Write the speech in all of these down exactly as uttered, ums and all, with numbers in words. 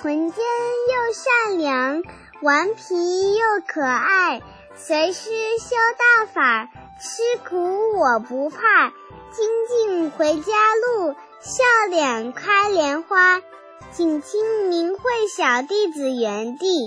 纯真又善良，顽皮又可爱，随师修大法，吃苦我不怕，精进回家路，笑脸开莲花。请听明慧小弟子园地。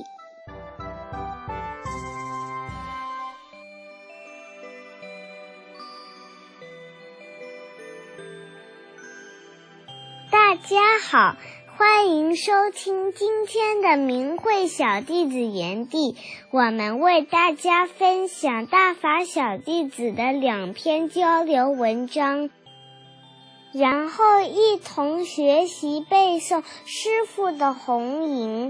大家好，欢迎收听今天的明慧小弟子园地，我们为大家分享大法小弟子的两篇交流文章，然后一同学习背诵师父的弘吟。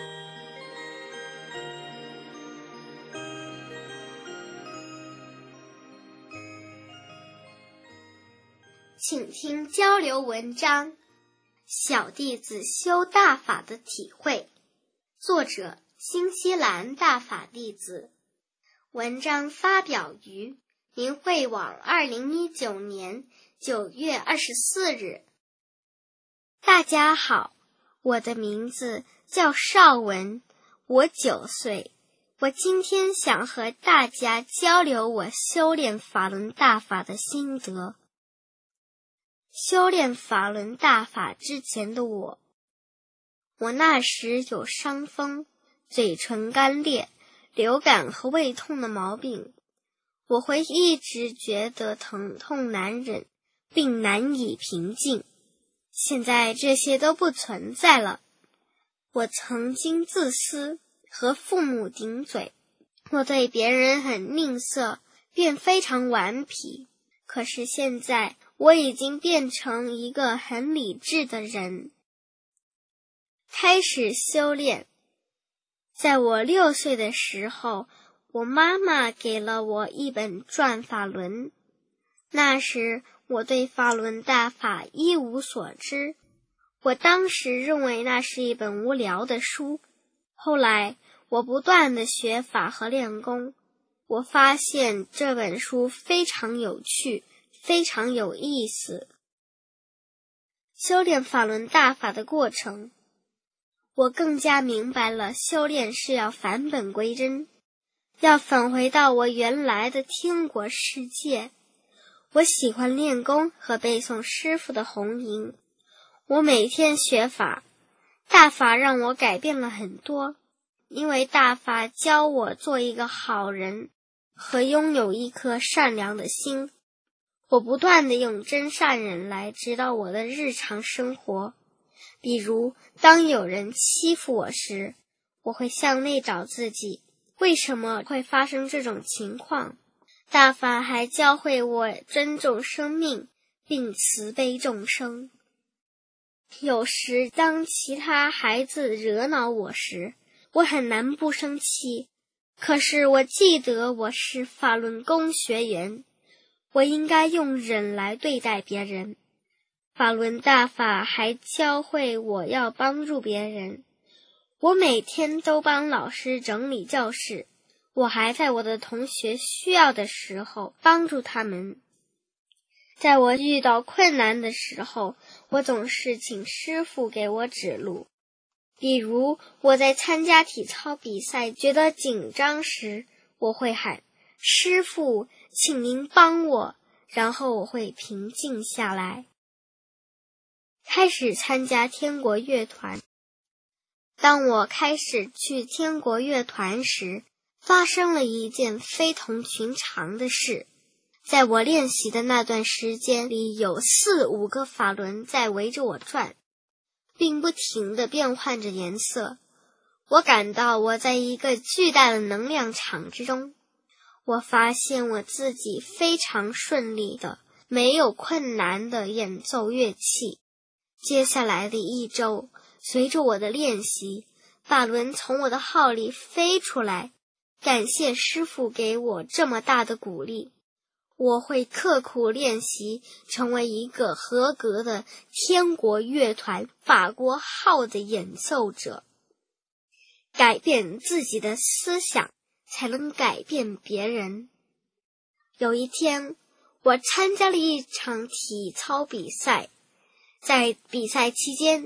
请听交流文章，小弟子修大法的体会，作者新西兰大法弟子。文章发表于明慧网二零一九年九月二十四日。大家好，我的名字叫邵文，我九岁。我今天想和大家交流我修炼法轮大法的心得。修炼法轮大法之前的我，我那时有伤风、嘴唇干裂、流感和胃痛的毛病，我会一直觉得疼痛难忍，并难以平静。现在这些都不存在了。我曾经自私，和父母顶嘴，我对别人很吝啬，便非常顽皮。可是现在我已经变成一个很理智的人。开始修炼，在我六岁的时候，我妈妈给了我一本转法轮。那时我对法轮大法一无所知，我当时认为那是一本无聊的书。后来我不断地学法和练功，我发现这本书非常有趣，非常有意思。修炼法轮大法的过程，我更加明白了修炼是要返本归真，要返回到我原来的天国世界。我喜欢练功和背诵师父的弘吟，我每天学法，大法让我改变了很多，因为大法教我做一个好人和拥有一颗善良的心。我不断地用真善忍来指导我的日常生活，比如当有人欺负我时，我会向内找自己，为什么会发生这种情况。大法还教会我尊重生命，并慈悲众生。有时当其他孩子惹恼我时，我很难不生气，可是我记得我是法轮功学员，我应该用忍来对待别人。法轮大法还教会我要帮助别人，我每天都帮老师整理教室，我还在我的同学需要的时候帮助他们。在我遇到困难的时候，我总是请师父给我指路。比如我在参加体操比赛觉得紧张时，我会喊师父，请您帮我，然后我会平静下来。开始参加天国乐团。当我开始去天国乐团时，发生了一件非同寻常的事。在我练习的那段时间里，有四五个法轮在围着我转，并不停地变换着颜色。我感到我在一个巨大的能量场之中。我发现我自己非常顺利的，没有困难的演奏乐器。接下来的一周，随着我的练习，法轮从我的号里飞出来。感谢师父给我这么大的鼓励，我会刻苦练习，成为一个合格的天国乐团法国号的演奏者。改变自己的思想，才能改变别人。有一天，我参加了一场体操比赛，在比赛期间，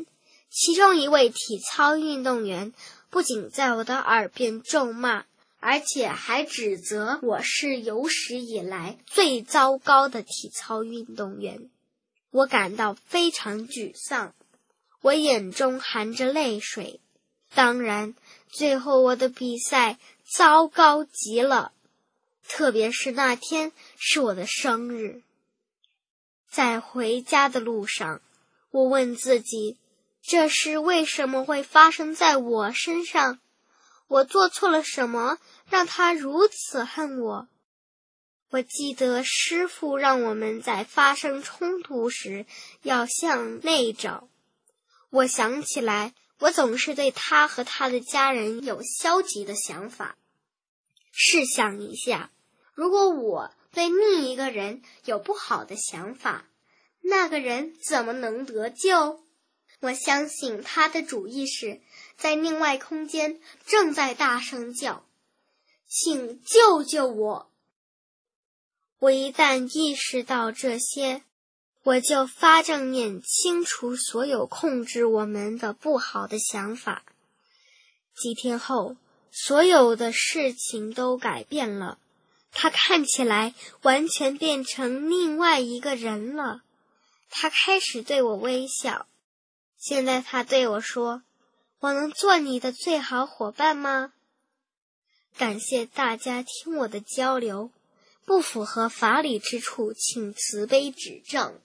其中一位体操运动员不仅在我的耳边咒骂，而且还指责我是有史以来最糟糕的体操运动员。我感到非常沮丧，我眼中含着泪水。当然，最后我的比赛糟糕极了，特别是那天是我的生日。在回家的路上，我问自己，这事为什么会发生在我身上？我做错了什么，让他如此恨我？我记得师父让我们在发生冲突时要向内找。我想起来，我总是对他和他的家人有消极的想法。试想一下，如果我对另一个人有不好的想法，那个人怎么能得救？我相信他的主意是在另外空间正在大声叫，请救救我。我一旦意识到这些，我就发正念清除所有控制我们的不好的想法。几天后，所有的事情都改变了，他看起来完全变成另外一个人了。他开始对我微笑。现在他对我说，我能做你的最好伙伴吗？感谢大家听我的交流，不符合法理之处，请慈悲指正。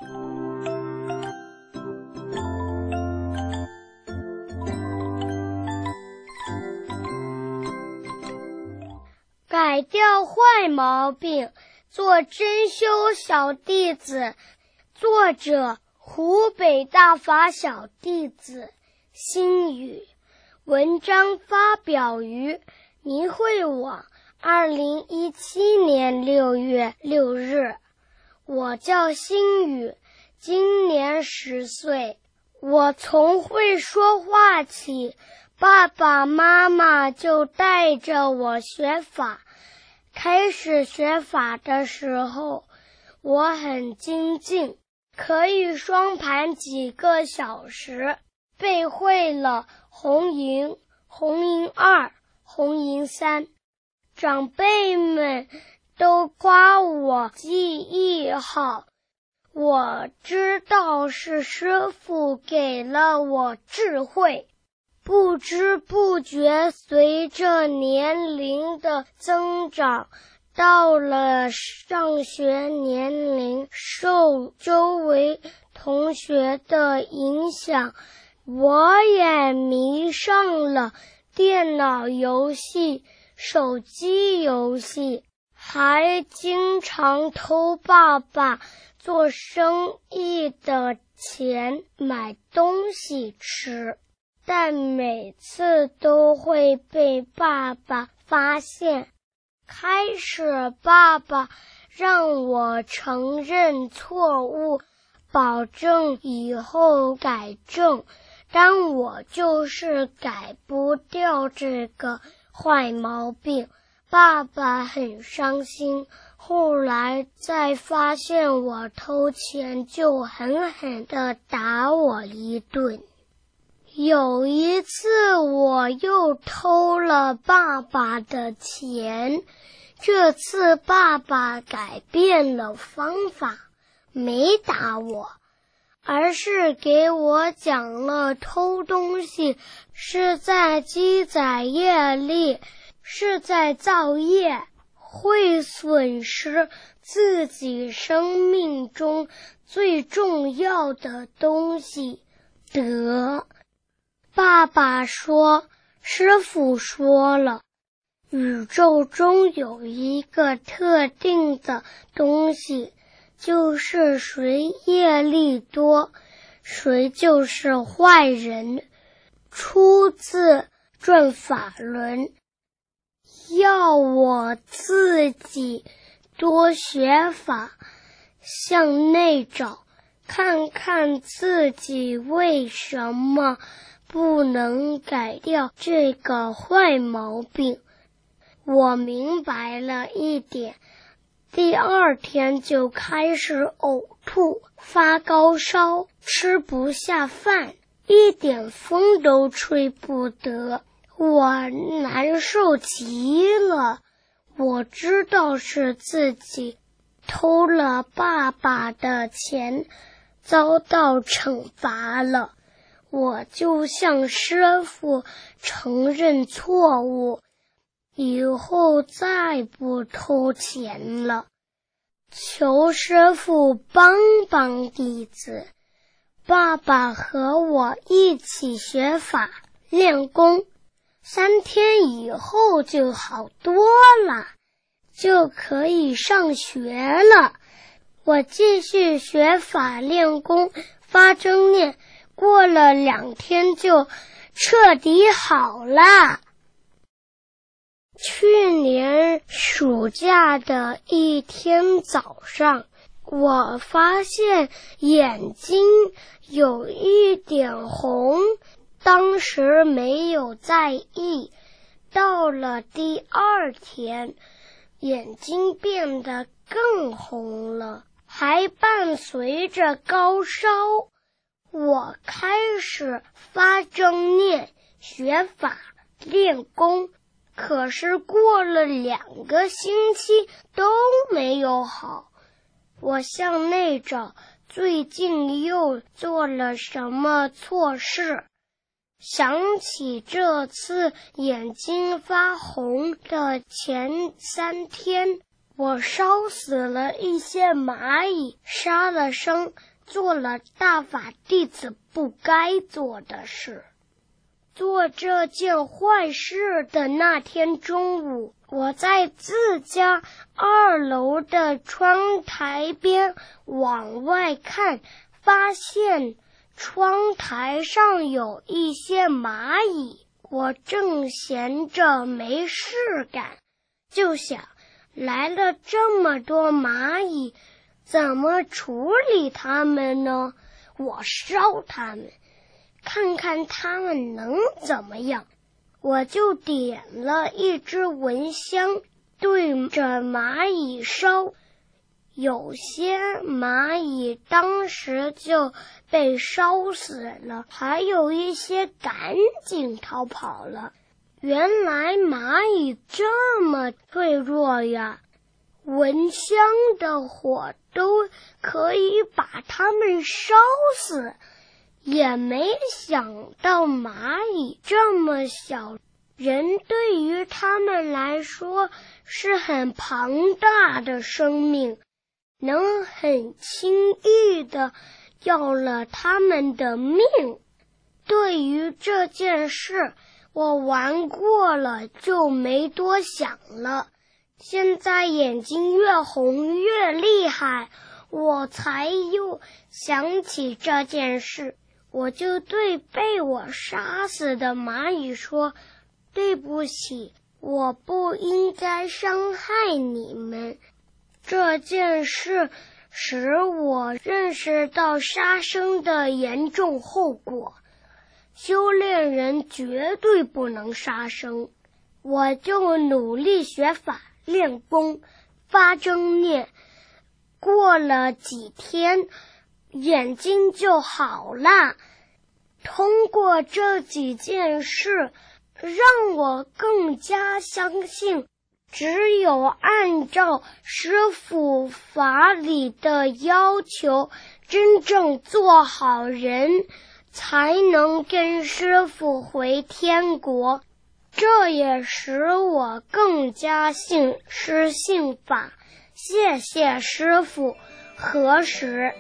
改掉坏毛病，做真修小弟子。作者：湖北大法小弟子心语。文章发表于明慧网，二零一七年六月六日。我叫心语，今年十岁。我从会说话起，爸爸妈妈就带着我学法。开始学法的时候，我很精进，可以双盘几个小时，背会了红营、红营二、红营三。长辈们都夸我记忆好，我知道是师父给了我智慧。不知不觉，随着年龄的增长，到了上学年龄，受周围同学的影响，我也迷上了电脑游戏、手机游戏，还经常偷爸爸做生意的钱买东西吃。但每次都会被爸爸发现。开始爸爸让我承认错误，保证以后改正，但我就是改不掉这个坏毛病。爸爸很伤心，后来再发现我偷钱，就狠狠地打我一顿。有一次我又偷了爸爸的钱，这次爸爸改变了方法，没打我，而是给我讲了偷东西是在积载业力，是在造业，会损失自己生命中最重要的东西，德。爸爸说，师父说了，宇宙中有一个特定的东西，就是谁业力多，谁就是坏人。出自转法轮。要我自己多学法，向内找，看看自己为什么不能改掉这个坏毛病。我明白了一点，第二天就开始呕吐、发高烧、吃不下饭。 一点风都吹不得，我难受极了。我知道是自己偷了爸爸的钱，遭到惩罚了。我就向师傅承认错误，以后再不偷钱了。求师傅帮帮弟子。爸爸和我一起学法练功，三天以后就好多了，就可以上学了。我继续学法练功，发正念，过了两天就彻底好了。去年暑假的一天早上，我发现眼睛有一点红，当时没有在意。到了第二天，眼睛变得更红了，还伴随着高烧。我开始发正念，学法练功，可是过了两个星期都没有好。我向内找最近又做了什么错事，想起这次眼睛发红的前三天，我烧死了一些蚂蚁，杀了生，做了大法弟子不该做的事。做这件坏事的那天中午，我在自家二楼的窗台边往外看，发现窗台上有一些蚂蚁。我正闲着没事干，就想来了这么多蚂蚁，怎么处理它们呢？我烧它们，看看它们能怎么样。我就点了一支蚊香，对着蚂蚁烧。有些蚂蚁当时就被烧死了，还有一些赶紧逃跑了。原来蚂蚁这么脆弱呀，蚊香的火都可以把它们烧死。也没想到蚂蚁这么小，人对于它们来说是很庞大的生命，能很轻易地要了它们的命。对于这件事，我玩过了就没多想了。现在眼睛越红越厉害，我才又想起这件事。我就对被我杀死的蚂蚁说，对不起，我不应该伤害你们。这件事使我认识到杀生的严重后果，修炼人绝对不能杀生。我就努力学法练功，发正念。过了几天，眼睛就好了。通过这几件事，让我更加相信，只有按照师父法理的要求，真正做好人，才能跟师父回天国。这也使我更加信师信法。谢谢师父，何时？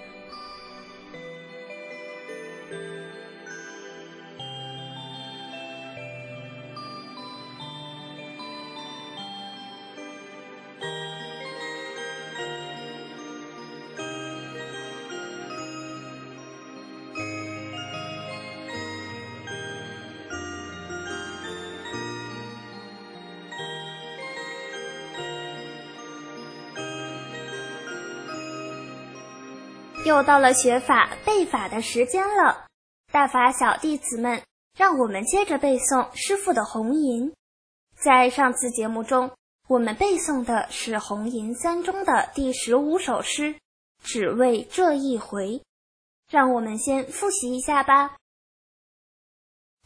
又到了学法背法的时间了，大法小弟子们，让我们接着背诵师父的红吟。在上次节目中，我们背诵的是红吟三中的第十五首诗，只为这一回。让我们先复习一下吧。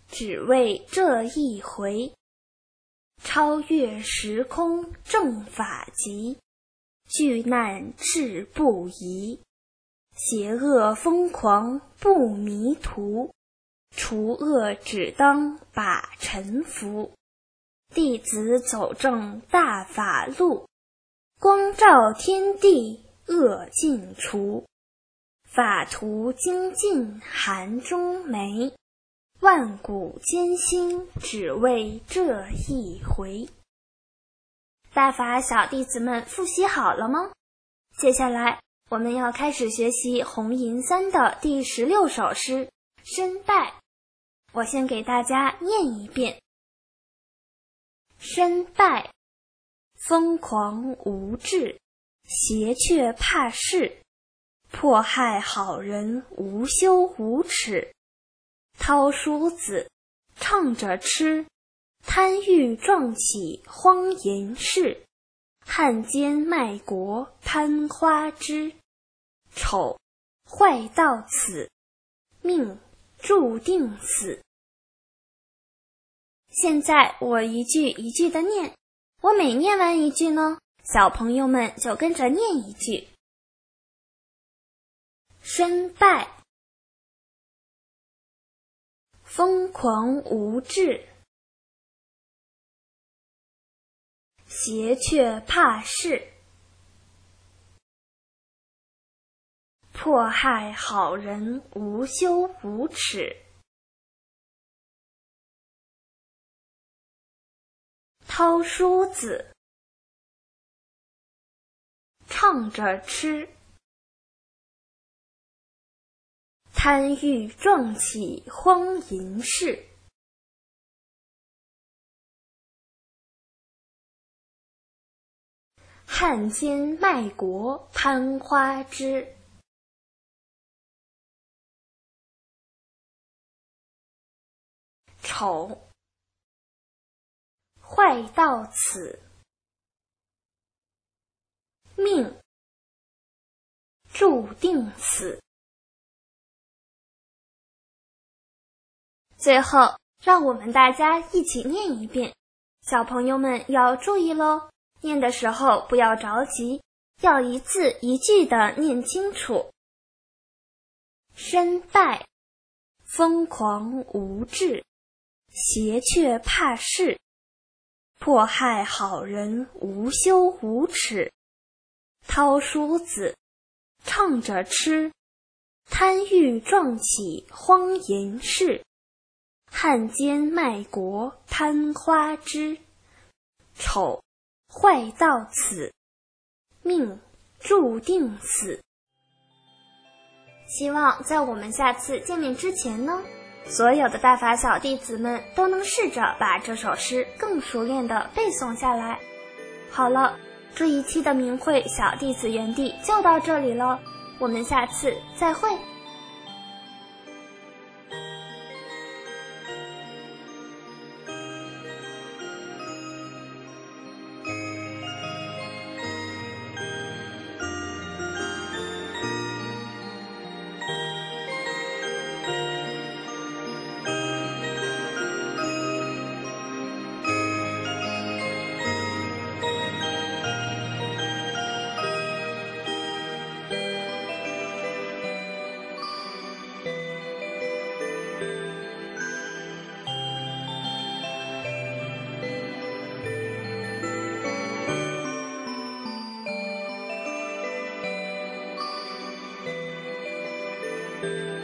只为这一回。超越时空正法极，巨难志不移。邪恶疯狂不迷途，除恶只当把臣服。弟子走正大法路，光照天地恶尽除。法图精进含中梅，万古艰辛只为这一回。大法小弟子们复习好了吗？接下来我们要开始学习红银三的第十六首诗申拜。我先给大家念一遍。申拜，疯狂无志，邪却怕事，迫害好人无休无耻。掏梳子，唱着吃，贪欲撞起荒淫事。汉奸卖国攀花枝，丑，坏到此，命注定死。现在我一句一句的念，我每念完一句呢，小朋友们就跟着念一句。申拜，疯狂无志，邪却怕事，迫害好人无休无耻。掏梳子，唱着吃，贪欲撞起荒淫事。汉奸卖国攀花枝，丑，坏到此，命注定死。最后，让我们大家一起念一遍，小朋友们要注意咯，念的时候不要着急，要一字一句的念清楚。申拜，疯狂无志，邪却怕事，迫害好人无休无耻。掏梳子，唱着吃，贪欲撞起荒淫事。汉奸卖国攀花枝，丑，坏到此，命注定死。希望在我们下次见面之前呢，所有的大法小弟子们都能试着把这首诗更熟练地背诵下来。好了，这一期的明慧小弟子园地就到这里了，我们下次再会。 you.